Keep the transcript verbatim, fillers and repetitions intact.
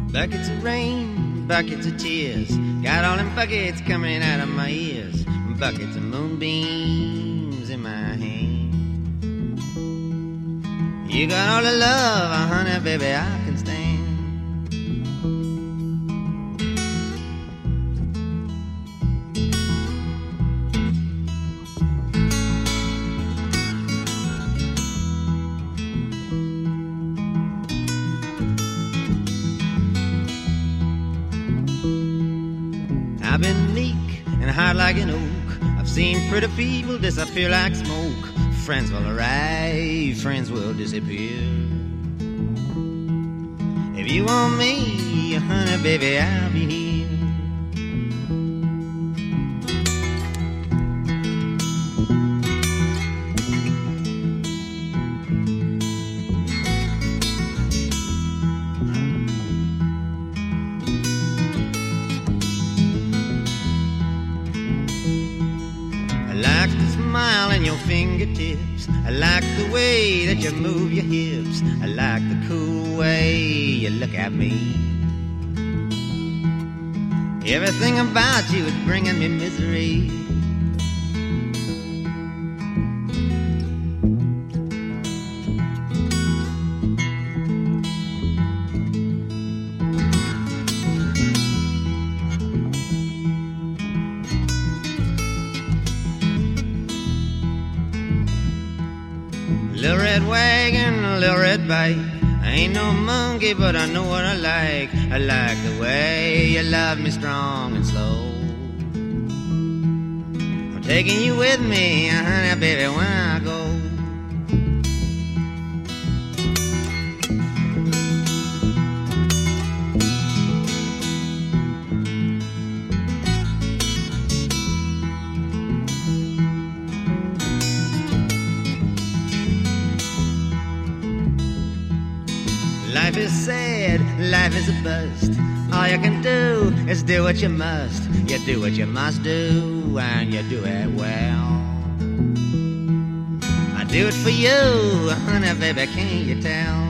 Buckets of rain, buckets of tears, got all them buckets coming out of my ears. Buckets of moonbeams in my hand. You got all the love, oh, honey, baby, I can stand. I've been meek and hard like an oak. I've seen pretty people disappear like smoke. Friends will arrive, friends will disappear. If you want me, honey, baby, I'll be here. I like the smile in your fingertips. I like the way that you move your hips. I like the cool way you look at me. Everything about you is bringing me misery. Little red wagon, a little red bike. I ain't no monkey, but I know what I like. I like the way you love me strong and slow. I'm taking you with me, honey, baby, when I go. Life is sad, life is a bust. All you can do is do what you must. You do what you must do, and you do it well. I do it for you, honey, baby, can't you tell?